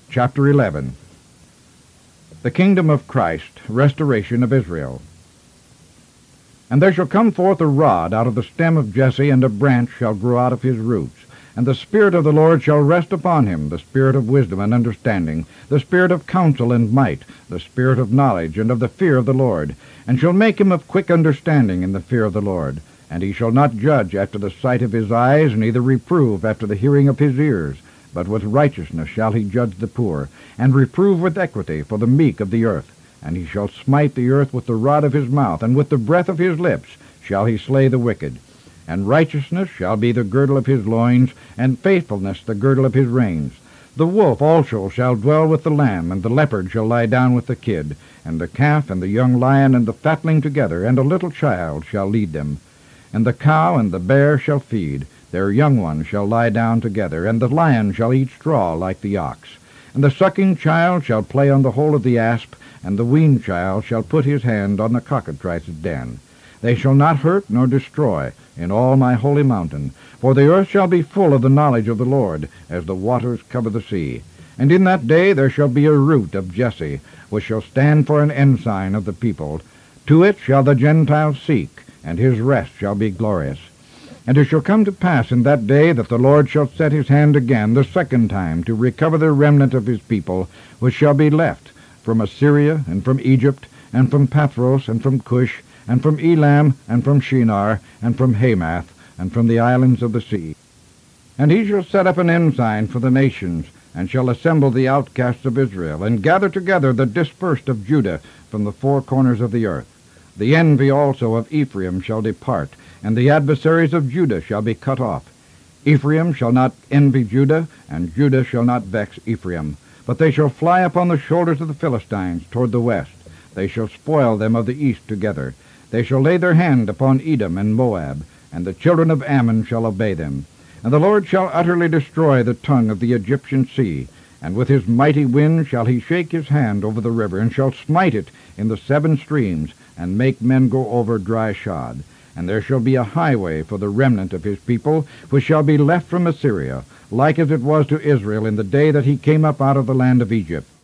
Chapter 11. The Kingdom of Christ, Restoration of Israel. And there shall come forth a rod out of the stem of Jesse, and a branch shall grow out of his roots. And the Spirit of the Lord shall rest upon him, the Spirit of wisdom and understanding, the Spirit of counsel and might, the Spirit of knowledge and of the fear of the Lord, and shall make him of quick understanding in the fear of the Lord. And he shall not judge after the sight of his eyes, neither reprove after the hearing of his ears. But with righteousness shall he judge the poor, and reprove with equity for the meek of the earth. And he shall smite the earth with the rod of his mouth, and with the breath of his lips shall he slay the wicked. And righteousness shall be the girdle of his loins, and faithfulness the girdle of his reins. The wolf also shall dwell with the lamb, and the leopard shall lie down with the kid, and the calf and the young lion and the fatling together, and a little child shall lead them. And the cow and the bear shall feed, their young ones shall lie down together, and the lion shall eat straw like the ox. And the sucking child shall play on the hole of the asp, and the weaned child shall put his hand on the cockatrice's den. They shall not hurt nor destroy in all my holy mountain, for the earth shall be full of the knowledge of the Lord, as the waters cover the sea. And in that day there shall be a root of Jesse, which shall stand for an ensign of the people. To it shall the Gentiles seek, and his rest shall be glorious. And it shall come to pass in that day that the Lord shall set his hand again the second time to recover the remnant of his people, which shall be left, from Assyria, and from Egypt, and from Pathros, and from Cush, and from Elam, and from Shinar, and from Hamath, and from the islands of the sea. And he shall set up an ensign for the nations, and shall assemble the outcasts of Israel, and gather together the dispersed of Judah from the four corners of the earth. The envy also of Ephraim shall depart, and the adversaries of Judah shall be cut off. Ephraim shall not envy Judah, and Judah shall not vex Ephraim. But they shall fly upon the shoulders of the Philistines toward the west. They shall spoil them of the east together. They shall lay their hand upon Edom and Moab, and the children of Ammon shall obey them. And the Lord shall utterly destroy the tongue of the Egyptian sea, and with his mighty wind shall he shake his hand over the river, and shall smite it in the 7 streams, and make men go over dry shod. And there shall be a highway for the remnant of his people, which shall be left from Assyria, like as it was to Israel in the day that he came up out of the land of Egypt.